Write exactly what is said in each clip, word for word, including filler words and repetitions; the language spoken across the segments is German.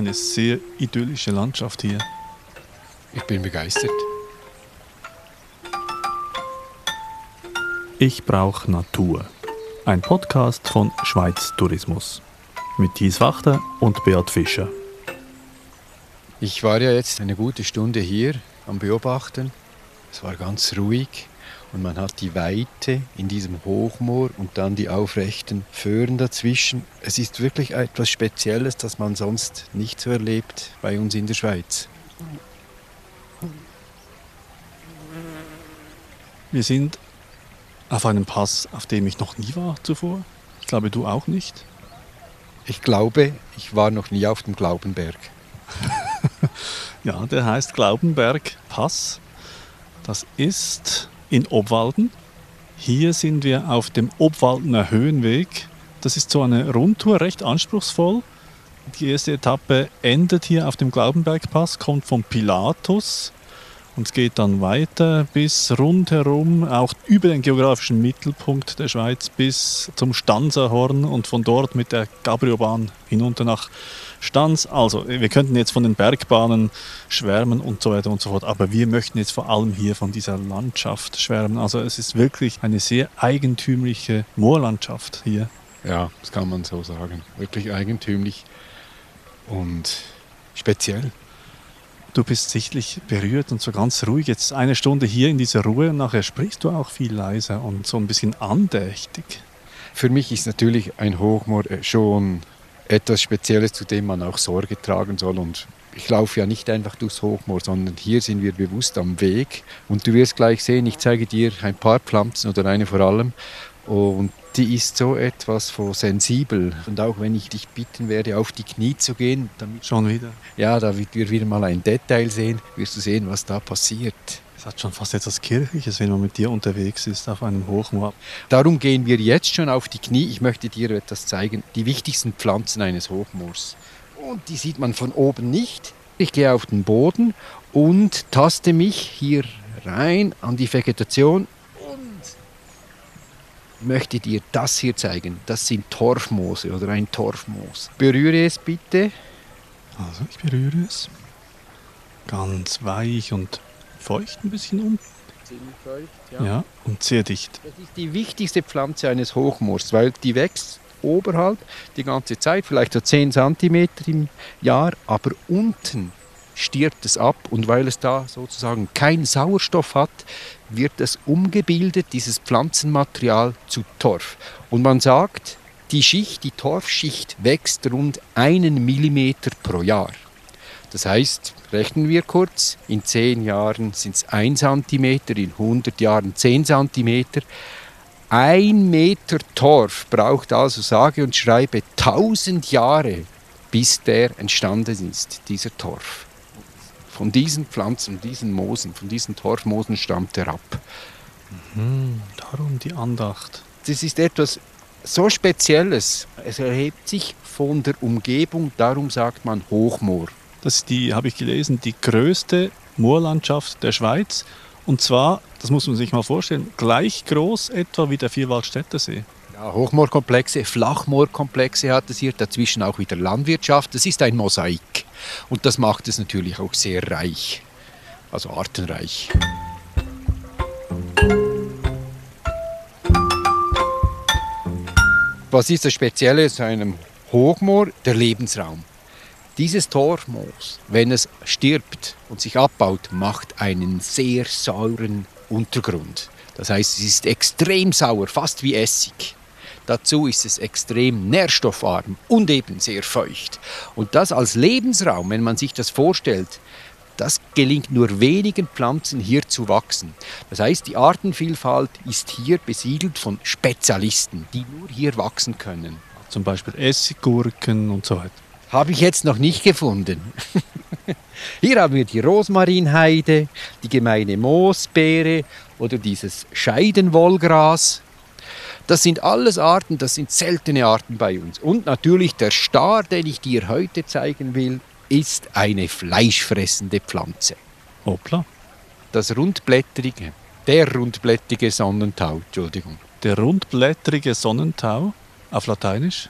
eine sehr idyllische Landschaft hier. Ich bin begeistert. Ich brauche Natur. Ein Podcast von Schweiz Tourismus. Mit Thies Wachter und Beat Fischer. Ich war ja jetzt eine gute Stunde hier am Beobachten. Es war ganz ruhig und man hat die Weite in diesem Hochmoor und dann die aufrechten Föhren dazwischen. Es ist wirklich etwas Spezielles, das man sonst nicht so erlebt bei uns in der Schweiz. Wir sind auf einem Pass, auf dem ich noch nie war zuvor. Ich glaube, du auch nicht. Ich glaube, ich war noch nie auf dem Glaubenberg. Ja, der heißt Glaubenberg Pass. Das ist in Obwalden. Hier sind wir auf dem Obwaldener Höhenweg. Das ist so eine Rundtour, recht anspruchsvoll. Die erste Etappe endet hier auf dem Glaubenberg Pass, kommt vom Pilatus. Und es geht dann weiter bis rundherum, auch über den geografischen Mittelpunkt der Schweiz bis zum Stanserhorn und von dort mit der Gabriobahn hinunter nach Stans. Also wir könnten jetzt von den Bergbahnen schwärmen und so weiter und so fort, aber wir möchten jetzt vor allem hier von dieser Landschaft schwärmen. Also es ist wirklich eine sehr eigentümliche Moorlandschaft hier. Ja, das kann man so sagen. Wirklich eigentümlich und speziell. Du bist sichtlich berührt und so ganz ruhig. Jetzt eine Stunde hier in dieser Ruhe und nachher sprichst du auch viel leiser und so ein bisschen andächtig. Für mich ist natürlich ein Hochmoor schon etwas Spezielles, zu dem man auch Sorge tragen soll. Und ich laufe ja nicht einfach durchs Hochmoor, sondern hier sind wir bewusst am Weg. Und du wirst gleich sehen, ich zeige dir ein paar Pflanzen oder eine vor allem. Und die ist so etwas von sensibel. Und auch wenn ich dich bitten werde, auf die Knie zu gehen, damit Schon wieder? Ja, damit wir wieder mal ein Detail sehen, wirst du sehen, was da passiert. Es hat schon fast etwas Kirchliches, wenn man mit dir unterwegs ist auf einem Hochmoor. Darum gehen wir jetzt schon auf die Knie. Ich möchte dir etwas zeigen, die wichtigsten Pflanzen eines Hochmoors. Und die sieht man von oben nicht. Ich gehe auf den Boden und taste mich hier rein an die Vegetation möchte dir das hier zeigen. Das sind Torfmoose oder ein Torfmoos. Berühre es bitte. Also ich berühre es. Ganz weich und feucht ein bisschen um. Ziemlich feucht, ja. Ja, und sehr dicht. Das ist die wichtigste Pflanze eines Hochmoors, weil die wächst oberhalb die ganze Zeit, vielleicht so zehn Zentimeter im Jahr, aber unten stirbt es ab und weil es da sozusagen keinen Sauerstoff hat, wird es umgebildet, dieses Pflanzenmaterial, zu Torf. Und man sagt, die Schicht, die Torfschicht wächst rund einen Millimeter pro Jahr. Das heißt, rechnen wir kurz, in zehn Jahren sind es ein Zentimeter, in hundert Jahren zehn Zentimeter. Ein Meter Torf braucht also sage und schreibe tausend Jahre, bis der entstanden ist, dieser Torf. Von diesen Pflanzen, diesen Moosen, von diesen Torfmoosen stammt er ab. Mhm, darum die Andacht. Das ist etwas so Spezielles. Es erhebt sich von der Umgebung, darum sagt man Hochmoor. Das ist die, habe ich gelesen, die größte Moorlandschaft der Schweiz. Und zwar, das muss man sich mal vorstellen, gleich groß etwa wie der Vierwaldstätter See. Ja, Hochmoorkomplexe, Flachmoorkomplexe hat es hier, dazwischen auch wieder Landwirtschaft. Das ist ein Mosaik. Und das macht es natürlich auch sehr reich, also artenreich. Was ist das Spezielle an einem Hochmoor? Der Lebensraum. Dieses Torfmoos, wenn es stirbt und sich abbaut, macht einen sehr sauren Untergrund. Das heißt, es ist extrem sauer, fast wie Essig. Dazu ist es extrem nährstoffarm und eben sehr feucht. Und das als Lebensraum, wenn man sich das vorstellt, das gelingt nur wenigen Pflanzen hier zu wachsen. Das heißt, die Artenvielfalt ist hier besiedelt von Spezialisten, die nur hier wachsen können. Zum Beispiel Essiggurken und so weiter. Habe ich jetzt noch nicht gefunden. Hier haben wir die Rosmarinheide, die gemeine Moosbeere oder dieses Scheidenwollgras. Das sind alles Arten, das sind seltene Arten bei uns. Und natürlich der Star, den ich dir heute zeigen will, ist eine fleischfressende Pflanze. Hoppla. Das rundblättrige, der rundblättrige Sonnentau, Entschuldigung. Der rundblättrige Sonnentau, auf Lateinisch?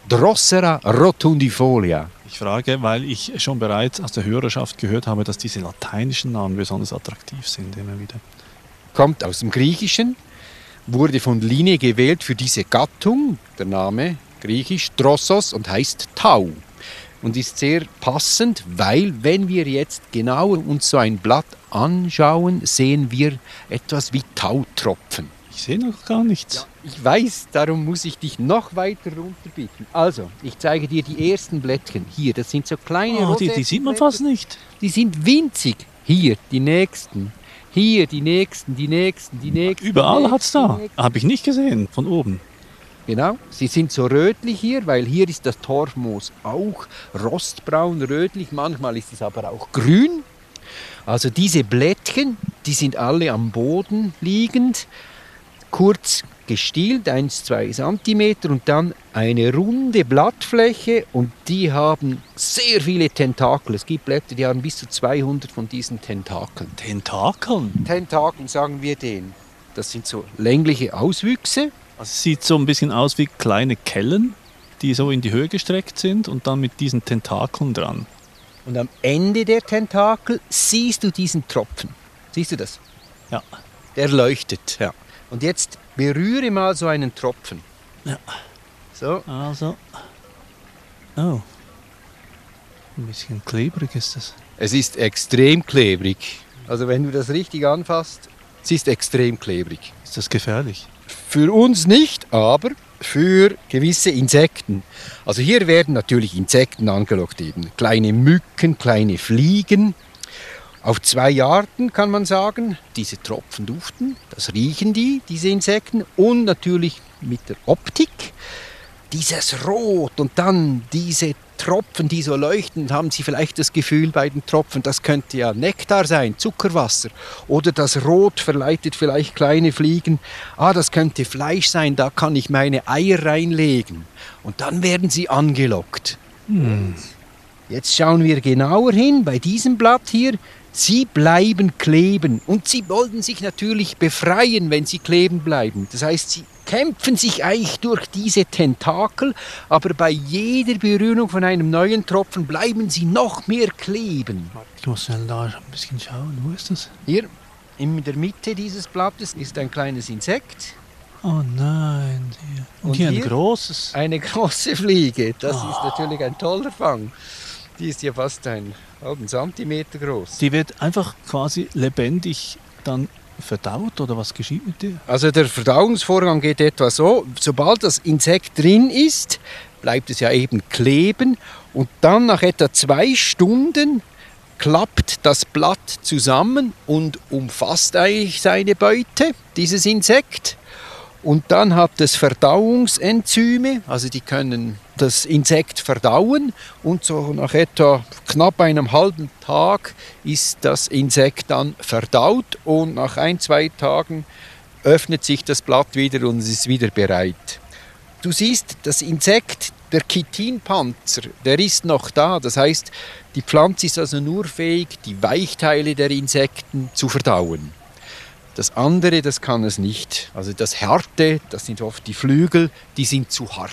Drosera rotundifolia. Ich frage, weil ich schon bereits aus der Hörerschaft gehört habe, dass diese lateinischen Namen besonders attraktiv sind immer wieder. Kommt aus dem Griechischen, wurde von Linné gewählt für diese Gattung, der Name griechisch Drossos und heißt Tau. Und ist sehr passend, weil wenn wir jetzt genauer uns so ein Blatt anschauen, sehen wir etwas wie Tautropfen. Ich sehe noch gar nichts. Ja, ich weiß, darum muss ich dich noch weiter runterbitten. Also, ich zeige dir die ersten Blättchen. Hier, das sind so kleine Oh, die, die sieht man fast nicht. Die sind winzig. Hier, die nächsten. Hier, die nächsten, die nächsten, die nächsten. Überall hat es da. nächsten. Habe ich nicht gesehen, von oben. Genau, sie sind so rötlich hier, weil hier ist das Torfmoos auch rostbraun, rötlich, manchmal ist es aber auch grün. Also diese Blättchen, die sind alle am Boden liegend, kurz gestielt, eins bis zwei Zentimeter und dann eine runde Blattfläche und die haben sehr viele Tentakel. Es gibt Blätter, die haben bis zu zweihundert von diesen Tentakeln. Tentakeln? Tentakeln sagen wir denen. Das sind so längliche Auswüchse. Also es sieht so ein bisschen aus wie kleine Kellen, die so in die Höhe gestreckt sind und dann mit diesen Tentakeln dran. Und am Ende der Tentakel siehst du diesen Tropfen. Siehst du das? Ja. Der leuchtet, ja. Und jetzt berühre mal so einen Tropfen. Ja. So. Also. Oh. Ein bisschen klebrig ist das. Es ist extrem klebrig. Also wenn du das richtig anfasst, es ist extrem klebrig. Ist das gefährlich? Für uns nicht, aber für gewisse Insekten. Also hier werden natürlich Insekten angelockt, eben kleine Mücken, kleine Fliegen. Auf zwei Arten kann man sagen, diese Tropfen duften, das riechen die, diese Insekten, und natürlich mit der Optik. Dieses Rot und dann diese Tropfen, die so leuchten, haben Sie vielleicht das Gefühl bei den Tropfen, das könnte ja Nektar sein, Zuckerwasser. Oder das Rot verleitet vielleicht kleine Fliegen, ah, das könnte Fleisch sein, da kann ich meine Eier reinlegen. Und dann werden sie angelockt. Hm. Jetzt schauen wir genauer hin, bei diesem Blatt hier. Sie bleiben kleben und sie wollen sich natürlich befreien, wenn sie kleben bleiben. Das heißt, sie kämpfen sich eigentlich durch diese Tentakel, aber bei jeder Berührung von einem neuen Tropfen bleiben sie noch mehr kleben. Ich muss schnell da ein bisschen schauen. Wo ist das? Hier in der Mitte dieses Blattes ist ein kleines Insekt. Oh nein. Hier. Und, Und hier, hier? ein großes. Eine große Fliege. Das Oh. ist natürlich ein toller Fang. Die ist ja fast einen halben Zentimeter groß. Die wird einfach quasi lebendig dann verdaut oder was geschieht mit dir? Also der Verdauungsvorgang geht etwa so, sobald das Insekt drin ist, bleibt es ja eben kleben und dann nach etwa zwei Stunden klappt das Blatt zusammen und umfasst eigentlich seine Beute, dieses Insekt. Und dann hat es Verdauungsenzyme, also die können das Insekt verdauen und so nach etwa knapp einem halben Tag ist das Insekt dann verdaut und nach ein, zwei Tagen öffnet sich das Blatt wieder und es ist wieder bereit. Du siehst, das Insekt, der Chitinpanzer, der ist noch da, das heißt, die Pflanze ist also nur fähig, die Weichteile der Insekten zu verdauen. Das andere, das kann es nicht. Also das Harte, das sind oft die Flügel, die sind zu hart.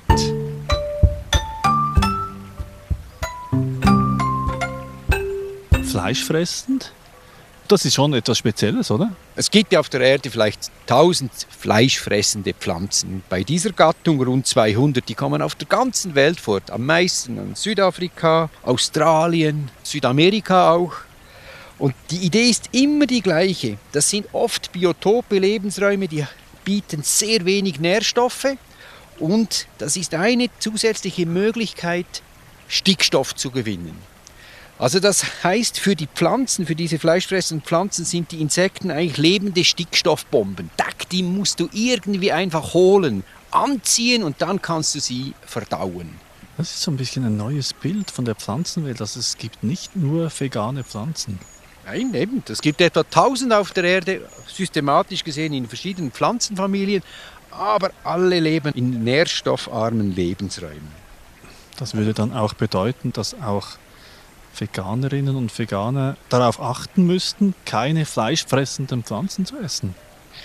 Fleischfressend? Das ist schon etwas Spezielles, oder? Es gibt ja auf der Erde vielleicht tausend fleischfressende Pflanzen. Bei dieser Gattung rund zweihundert, die kommen auf der ganzen Welt vor. Am meisten in Südafrika, Australien, Südamerika auch. Und die Idee ist immer die gleiche. Das sind oft Biotope, Lebensräume, die bieten sehr wenig Nährstoffe. Und das ist eine zusätzliche Möglichkeit, Stickstoff zu gewinnen. Also das heißt, für die Pflanzen, für diese fleischfressenden Pflanzen sind die Insekten eigentlich lebende Stickstoffbomben. Die musst du irgendwie einfach holen, anziehen und dann kannst du sie verdauen. Das ist so ein bisschen ein neues Bild von der Pflanzenwelt. Also es gibt nicht nur vegane Pflanzen. Nein, eben. Es gibt etwa tausend auf der Erde, systematisch gesehen in verschiedenen Pflanzenfamilien, aber alle leben in nährstoffarmen Lebensräumen. Das würde dann auch bedeuten, dass auch Veganerinnen und Veganer darauf achten müssten, keine fleischfressenden Pflanzen zu essen.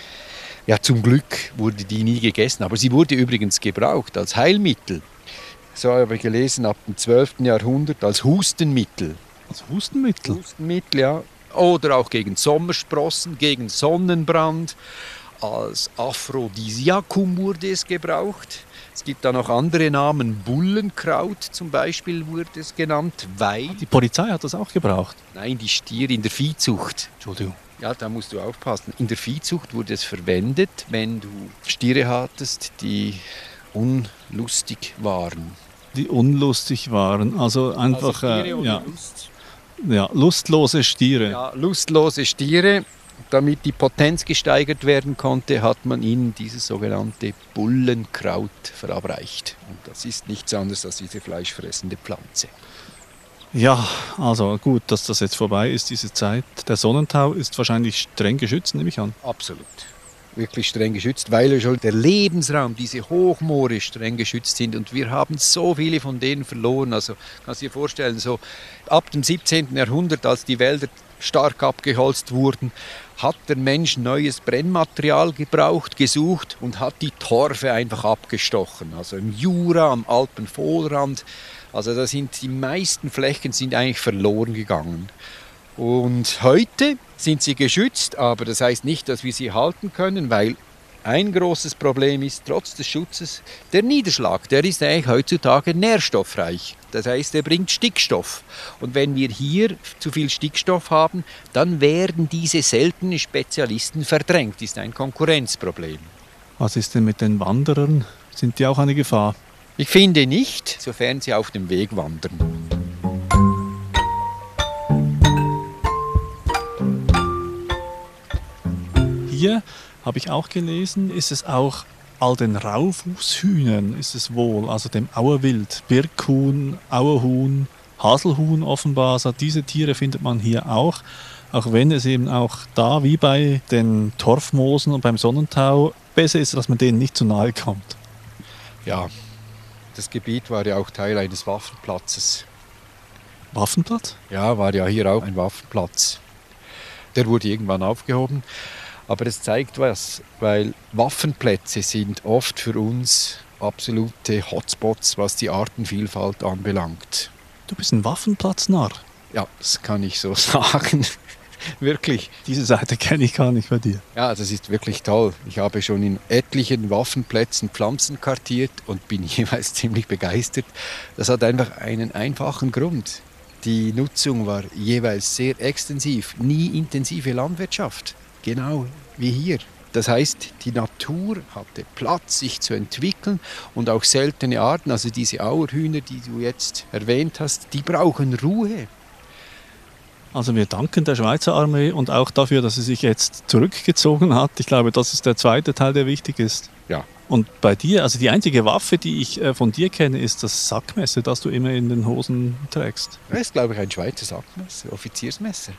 Ja, zum Glück wurde die nie gegessen, aber sie wurde übrigens gebraucht als Heilmittel. so habe ich gelesen, ab dem zwölften Jahrhundert als Hustenmittel. Als Hustenmittel? Hustenmittel, ja. Oder auch gegen Sommersprossen, gegen Sonnenbrand. Als Aphrodisiakum wurde es gebraucht. Es gibt da noch andere Namen. Bullenkraut zum Beispiel wurde es genannt, weil... Die Polizei hat das auch gebraucht? Nein, die Stiere in der Viehzucht. Entschuldigung. Ja, da musst du aufpassen. In der Viehzucht wurde es verwendet, wenn du Stiere hattest, die unlustig waren. Die unlustig waren, also einfach... Also Stiere ohne äh, ja. Lust. Ja, lustlose Stiere. Ja, lustlose Stiere. Damit die Potenz gesteigert werden konnte, hat man ihnen dieses sogenannte Bullenkraut verabreicht. Und das ist nichts anderes als diese fleischfressende Pflanze. Ja, also gut, dass das jetzt vorbei ist, diese Zeit. Der Sonnentau ist wahrscheinlich streng geschützt, nehme ich an. Absolut. Wirklich streng geschützt, weil ja schon der Lebensraum, diese Hochmoore streng geschützt sind. Und wir haben so viele von denen verloren. Also kannst du dir vorstellen, so ab dem siebzehnten Jahrhundert, als die Wälder stark abgeholzt wurden, hat der Mensch neues Brennmaterial gebraucht, gesucht und hat die Torfe einfach abgestochen. Also im Jura, am Alpenvorrand. Also da sind die meisten Flächen sind eigentlich verloren gegangen. Und heute sind sie geschützt, aber das heißt nicht, dass wir sie halten können, weil ein großes Problem ist, trotz des Schutzes, der Niederschlag, der ist eigentlich heutzutage nährstoffreich. Das heißt, er bringt Stickstoff. Und wenn wir hier zu viel Stickstoff haben, dann werden diese seltenen Spezialisten verdrängt. Das ist ein Konkurrenzproblem. Was ist denn mit den Wanderern? Sind die auch eine Gefahr? Ich finde nicht, sofern sie auf dem Weg wandern. Hier habe ich auch gelesen, ist es auch all den Raufußhühnern ist es wohl, also dem Auerwild, Birkhuhn, Auerhuhn, Haselhuhn offenbar, also diese Tiere findet man hier auch, auch wenn es eben auch da, wie bei den Torfmoosen und beim Sonnentau, besser ist, dass man denen nicht zu nahe kommt. Ja, das Gebiet war ja auch Teil eines Waffenplatzes. Waffenplatz? Ja, war ja hier auch ein Waffenplatz. Der wurde irgendwann aufgehoben. Aber es zeigt was, weil Waffenplätze sind oft für uns absolute Hotspots, was die Artenvielfalt anbelangt. Du bist ein Waffenplatznarr. Ja, das kann ich so sagen. Wirklich. Diese Seite kenne ich gar nicht bei dir. Ja, das ist wirklich toll. Ich habe schon in etlichen Waffenplätzen Pflanzen kartiert und bin jeweils ziemlich begeistert. Das hat einfach einen einfachen Grund. Die Nutzung war jeweils sehr extensiv, nie intensive Landwirtschaft. Genau wie hier. Das heißt, die Natur hatte Platz, sich zu entwickeln und auch seltene Arten, also diese Auerhühner, die du jetzt erwähnt hast, die brauchen Ruhe. Also wir danken der Schweizer Armee und auch dafür, dass sie sich jetzt zurückgezogen hat. Ich glaube, das ist der zweite Teil, der wichtig ist. Ja. Und bei dir, also die einzige Waffe, die ich von dir kenne, ist das Sackmesser, das du immer in den Hosen trägst. Das ist, glaube ich, ein Schweizer Sackmesser, Offiziersmesser.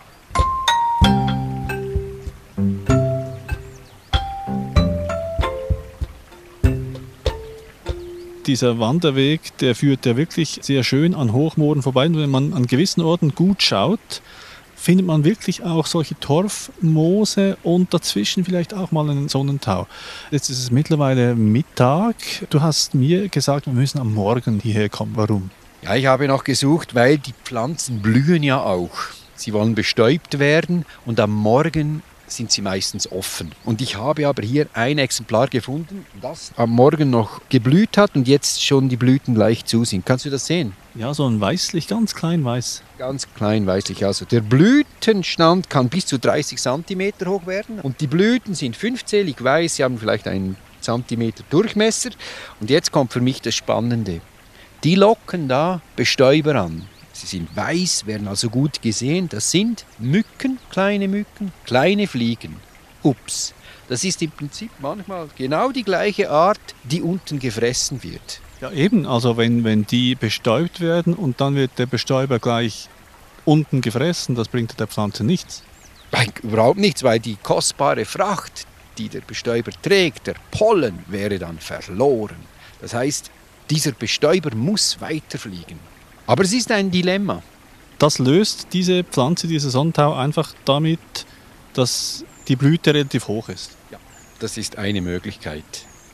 Dieser Wanderweg, der führt ja wirklich sehr schön an Hochmooren vorbei. Und wenn man an gewissen Orten gut schaut, findet man wirklich auch solche Torfmoose und dazwischen vielleicht auch mal einen Sonnentau. Jetzt ist es mittlerweile Mittag. Du hast mir gesagt, wir müssen am Morgen hierher kommen. Warum? Ja, ich habe noch gesucht, weil die Pflanzen blühen ja auch. Sie wollen bestäubt werden und am Morgen sind sie meistens offen. Und ich habe aber hier ein Exemplar gefunden, das am Morgen noch geblüht hat und jetzt schon die Blüten leicht zu sind. Kannst du das sehen? Ja, so ein weißlich, ganz klein weiß. Ganz klein weißlich. Also der Blütenstand kann bis zu dreißig Zentimeter hoch werden und die Blüten sind fünfzählig weiß, sie haben vielleicht einen Zentimeter Durchmesser. Und jetzt kommt für mich das Spannende. Die locken da Bestäuber an. Sie sind weiß, werden also gut gesehen. Das sind Mücken, kleine Mücken, kleine Fliegen. Ups, das ist im Prinzip manchmal genau die gleiche Art, die unten gefressen wird. Ja eben, also wenn, wenn die bestäubt werden und dann wird der Bestäuber gleich unten gefressen, das bringt der Pflanze nichts. Nein, überhaupt nichts, weil die kostbare Fracht, die der Bestäuber trägt, der Pollen, wäre dann verloren. Das heißt, dieser Bestäuber muss weiterfliegen. Aber es ist ein Dilemma. Das löst diese Pflanze, dieser Sonnentau, einfach damit, dass die Blüte relativ hoch ist. Ja, das ist eine Möglichkeit.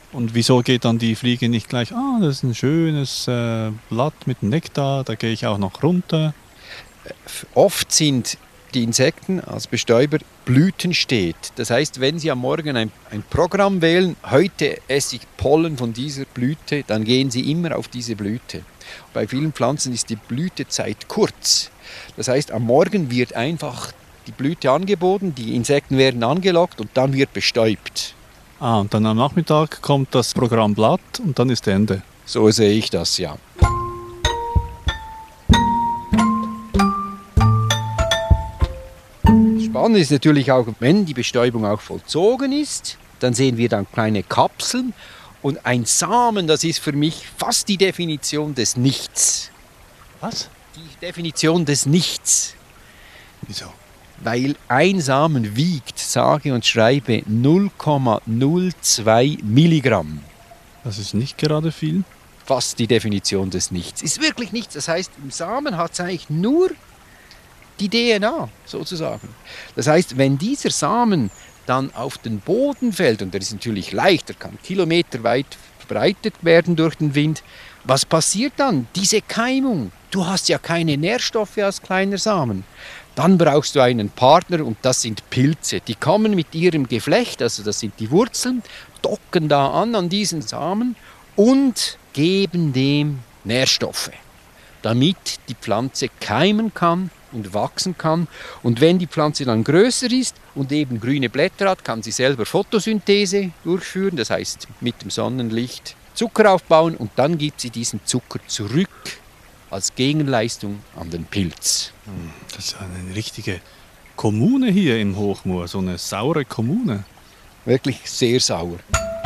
Und wieso geht dann die Fliege nicht gleich, ah, das ist ein schönes äh, Blatt mit Nektar, da gehe ich auch noch runter? Oft sind die Insekten als Bestäuber blütensteht. Das heißt, wenn Sie am Morgen ein, ein Programm wählen, heute esse ich Pollen von dieser Blüte, dann gehen Sie immer auf diese Blüte. Bei vielen Pflanzen ist die Blütezeit kurz. Das heißt, am Morgen wird einfach die Blüte angeboten, die Insekten werden angelockt und dann wird bestäubt. Ah, und dann am Nachmittag kommt das Programm Blatt und dann ist Ende. So sehe ich das, ja. Spannend ist natürlich auch, wenn die Bestäubung auch vollzogen ist, dann sehen wir dann kleine Kapseln und ein Samen, das ist für mich fast die Definition des Nichts. Was? Die Definition des Nichts. Wieso? Weil ein Samen wiegt, sage und schreibe, null Komma null zwei Milligramm. Das ist nicht gerade viel. Fast die Definition des Nichts. Ist wirklich nichts. Das heißt, im Samen hat es eigentlich nur die D N A sozusagen. Das heißt, wenn dieser Samen dann auf den Boden fällt, und der ist natürlich leicht, der kann kilometerweit verbreitet werden durch den Wind, was passiert dann? Diese Keimung. Du hast ja keine Nährstoffe als kleiner Samen. Dann brauchst du einen Partner und das sind Pilze. Die kommen mit ihrem Geflecht, also das sind die Wurzeln, docken da an an diesen Samen und geben dem Nährstoffe, damit die Pflanze keimen kann und wachsen kann. Und wenn die Pflanze dann größer ist und eben grüne Blätter hat, kann sie selber Photosynthese durchführen, das heißt mit dem Sonnenlicht Zucker aufbauen und dann gibt sie diesen Zucker zurück als Gegenleistung an den Pilz. Das ist eine richtige Kommune hier im Hochmoor, so eine saure Kommune. Wirklich sehr sauer.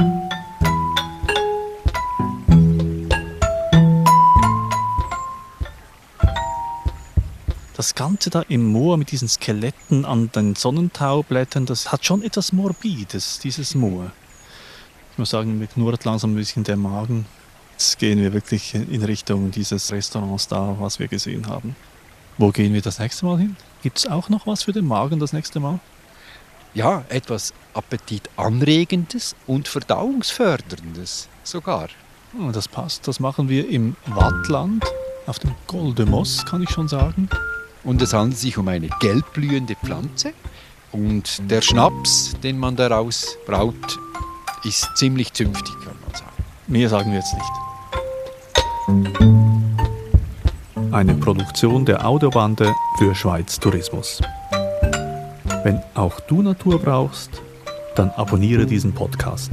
Das Ganze da im Moor mit diesen Skeletten an den Sonnentaublättern, das hat schon etwas Morbides, dieses Moor. Ich muss sagen, mir knurrt langsam ein bisschen der Magen. Jetzt gehen wir wirklich in Richtung dieses Restaurants da, was wir gesehen haben. Wo gehen wir das nächste Mal hin? Gibt es auch noch was für den Magen das nächste Mal? Ja, etwas Appetitanregendes und Verdauungsförderndes sogar. Oh, das passt, das machen wir im Wattland, auf dem Col de Moss, kann ich schon sagen. Und es handelt sich um eine gelbblühende Pflanze. Und der Schnaps, den man daraus braut, ist ziemlich zünftig, kann man sagen. Mehr sagen wir jetzt nicht. Eine Produktion der Audiobande für Schweiz Tourismus. Wenn auch du Natur brauchst, dann abonniere diesen Podcast.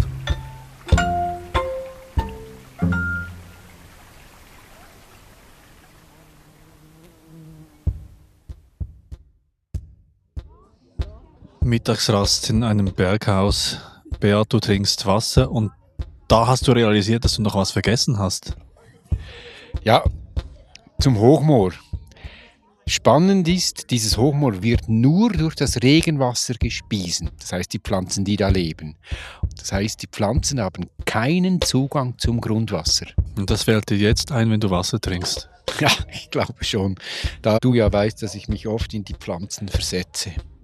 Mittagsrast in einem Berghaus. Beat, du trinkst Wasser und da hast du realisiert, dass du noch was vergessen hast. Ja, zum Hochmoor. Spannend ist, dieses Hochmoor wird nur durch das Regenwasser gespiesen. Das heißt, die Pflanzen, die da leben. Das heißt, die Pflanzen haben keinen Zugang zum Grundwasser. Und das fällt dir jetzt ein, wenn du Wasser trinkst? Ja, ich glaube schon. Da du ja weißt, dass ich mich oft in die Pflanzen versetze.